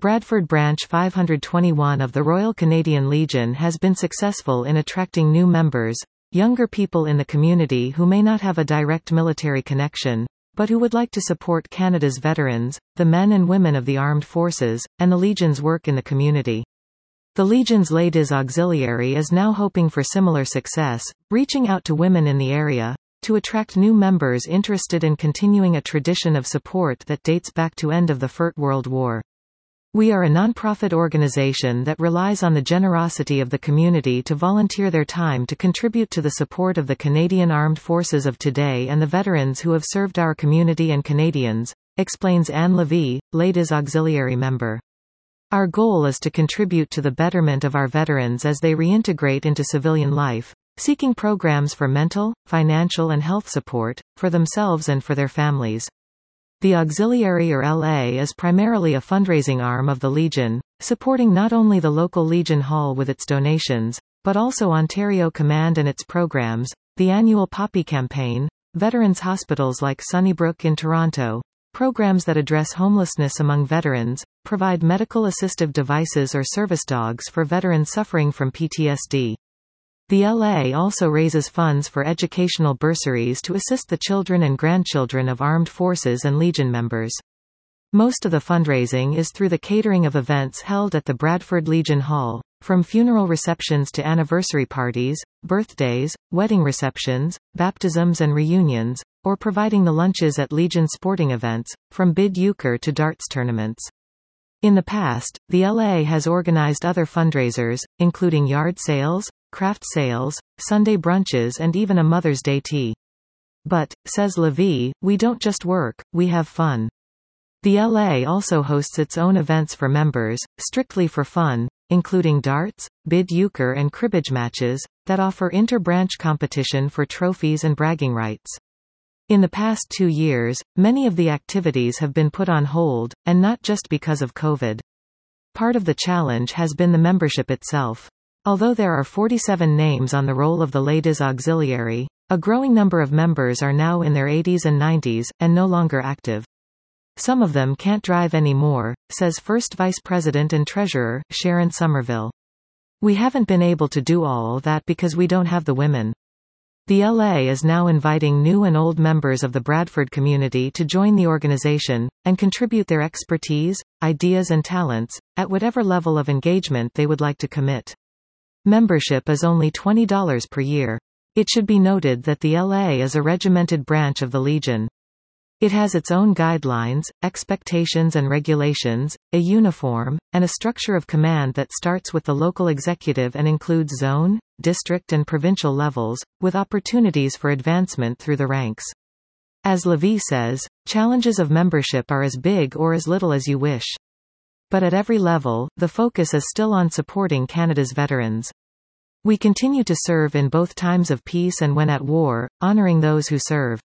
Bradford Branch 521 of the Royal Canadian Legion has been successful in attracting new members, younger people in the community who may not have a direct military connection, but who would like to support Canada's veterans, the men and women of the armed forces, and the Legion's work in the community. The Legion's Ladies Auxiliary is now hoping for similar success, reaching out to women in the area, to attract new members interested in continuing a tradition of support that dates back to end of the First World War. We are a non-profit organization that relies on the generosity of the community to volunteer their time to contribute to the support of the Canadian Armed Forces of today and the veterans who have served our community and Canadians, explains Anne Levy, Ladies Auxiliary member. Our goal is to contribute to the betterment of our veterans as they reintegrate into civilian life, seeking programs for mental, financial and health support, for themselves and for their families. The Auxiliary or LA is primarily a fundraising arm of the Legion, supporting not only the local Legion Hall with its donations, but also Ontario Command and its programs, the annual Poppy campaign, veterans hospitals like Sunnybrook in Toronto, programs that address homelessness among veterans, provide medical assistive devices or service dogs for veterans suffering from PTSD. The LA also raises funds for educational bursaries to assist the children and grandchildren of armed forces and Legion members. Most of the fundraising is through the catering of events held at the Bradford Legion Hall, from funeral receptions to anniversary parties, birthdays, wedding receptions, baptisms and reunions, or providing the lunches at Legion sporting events, from bid euchre to darts tournaments. In the past, the LA has organized other fundraisers, including yard sales, craft sales, Sunday brunches and even a Mother's Day tea. But, says Levy, we don't just work, we have fun. The LA also hosts its own events for members, strictly for fun, including darts, bid euchre and cribbage matches, that offer inter-branch competition for trophies and bragging rights. In the past 2 years, many of the activities have been put on hold, and not just because of COVID. Part of the challenge has been the membership itself. Although there are 47 names on the roll of the Ladies Auxiliary, a growing number of members are now in their 80s and 90s, and no longer active. Some of them can't drive anymore, says First Vice President and Treasurer, Sharon Somerville. We haven't been able to do all that because we don't have the women. The LA is now inviting new and old members of the Bradford community to join the organization, and contribute their expertise, ideas and talents, at whatever level of engagement they would like to commit. Membership is only $20 per year. It should be noted that the LA is a regimented branch of the Legion. It has its own guidelines, expectations and regulations, a uniform, and a structure of command that starts with the local executive and includes zone, district and provincial levels, with opportunities for advancement through the ranks. As Levy says, challenges of membership are as big or as little as you wish. But at every level, the focus is still on supporting Canada's veterans. We continue to serve in both times of peace and when at war, honoring those who serve.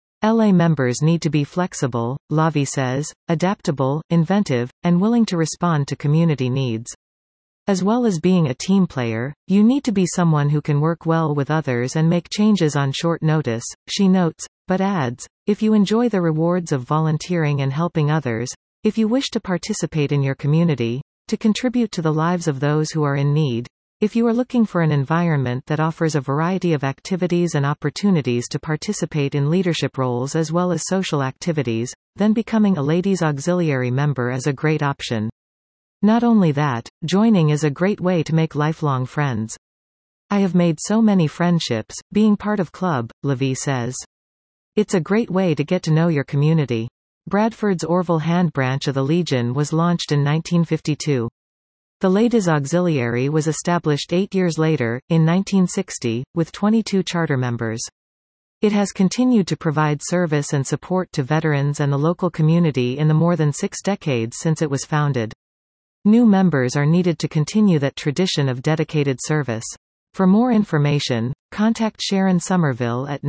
LA members need to be flexible, Levy says, adaptable, inventive, and willing to respond to community needs. As well as being a team player, you need to be someone who can work well with others and make changes on short notice, she notes, but adds, if you enjoy the rewards of volunteering and helping others, if you wish to participate in your community, to contribute to the lives of those who are in need, if you are looking for an environment that offers a variety of activities and opportunities to participate in leadership roles as well as social activities, then becoming a Ladies Auxiliary member is a great option. Not only that, joining is a great way to make lifelong friends. I have made so many friendships, being part of club, Levy says. It's a great way to get to know your community. Bradford's Orville Hand branch of the Legion was launched in 1952. The Ladies Auxiliary was established 8 years later, in 1960, with 22 charter members. It has continued to provide service and support to veterans and the local community in the more than 6 decades since it was founded. New members are needed to continue that tradition of dedicated service. For more information, contact Sharon Somerville at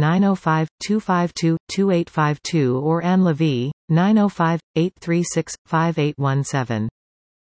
905-252-2852 or Anne Levy, 905-836-5817.